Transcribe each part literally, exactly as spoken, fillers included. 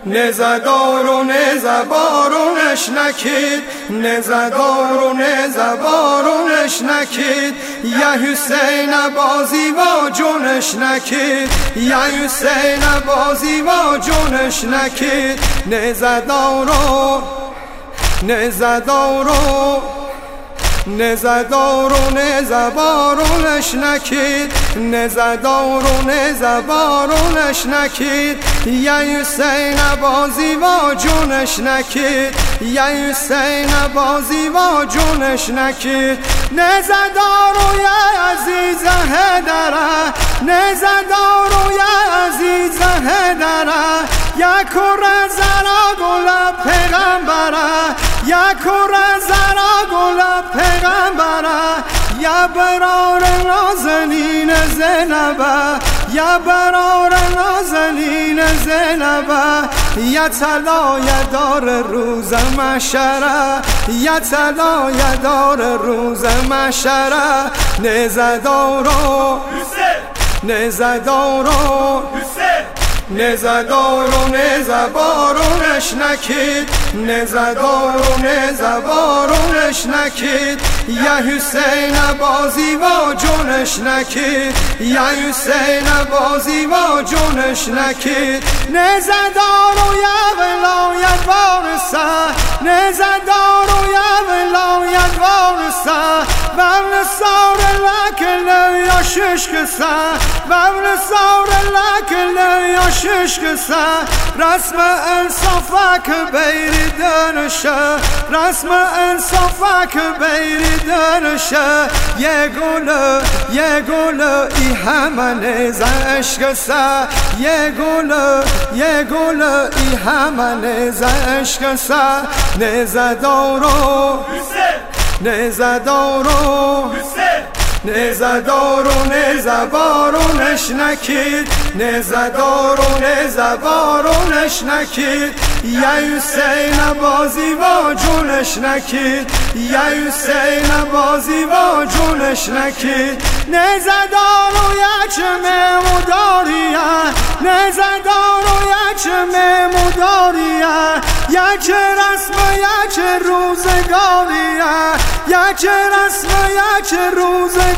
نزدار و نزبارونش نکید نزدار و نزبارونش نکید یا حسین بازی و جونش نکید یا حسین بازی و جونش نکید نزدار و نزدار و نزدار و نزبارونش نکید نزدار و نزبارونش نکید یا حسین بازی و جونش نکید یا حسین بازی و جونش نکید نزدار و یا عزیز هدره نزدار و یا عزیز هدره یا کره زرا گل پیغمبره یا کره زرا گل پیغمبره یا برار نازنین زینبه یا برار نازنین زینبه یا طلایه دار روز محشره یا طلایه دار روز محشره نزدار و نزدار و نزدار و نزبارونش نکید نزدار و نزبارونش نکید یا حسین بازی و جونش نکید یا حسین بازی و جونش نکید نزدار و یا ولایت وارثه نزدار و یا ولایت وارثه بابل سار لکل یا ششکسه بابل سار لکل یا ششکسه رسم انصافک بیری دنشه رسم انصافک بیری دنشه یه گل یه گل ای همه نیزه اشکسه یه گل یه گل ای همه نیزه اشکسه نزدارو نزدارو نزدار و نزبارونش نکید نزدار و نزبارونش نکید یا حسین بازی و جونش نکید یا حسین بازی و جونش نکید نزدار و یا چه مموداریه نزدار و یا چه مموداریه یا چه رسم یا چه روزگاریه یا چه رسم یا چه روزگاریه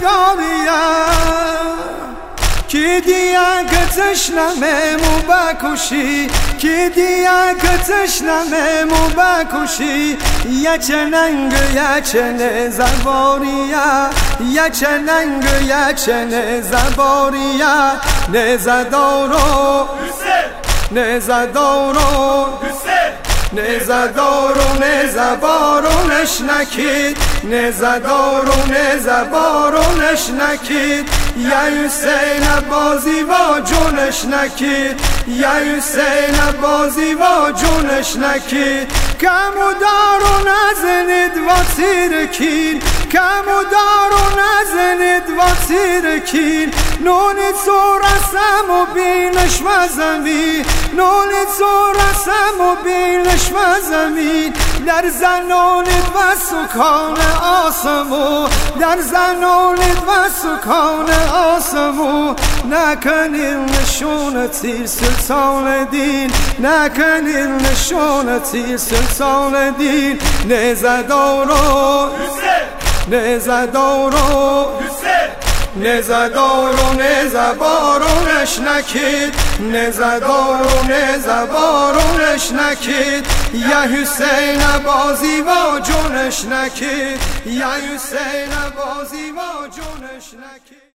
کی دیا که تشنمه مو بکشی کی دیا که تشنمه مو بکشی یا چه ننگ یا چه نزباریا یا چه ننگ یا چه نزباریا نزدارو نزدارو نزدار و نزبارونش نکید نزدار و نزبارونش نکید یا حسین بازی و جونش نکید یا حسین بازی و جونش نکید کمو دار و نزنید و تیرکین کمو دار و نزنید و تیرکین نونی تو رسم و بینش مزمی نونی تو رسم و بینش مزمین در زنونید و سکان آسمو در زنونید و سکان آسمو نکنید نشون تیر سلطان دین نکنید نشون تیر سلطان دین نزدارو نزدارو نزدار و نزبارونش نکید نزدار و نزبارونش نکید یا حسین بازی و جونش نکید یا حسین بازی و جونش نکید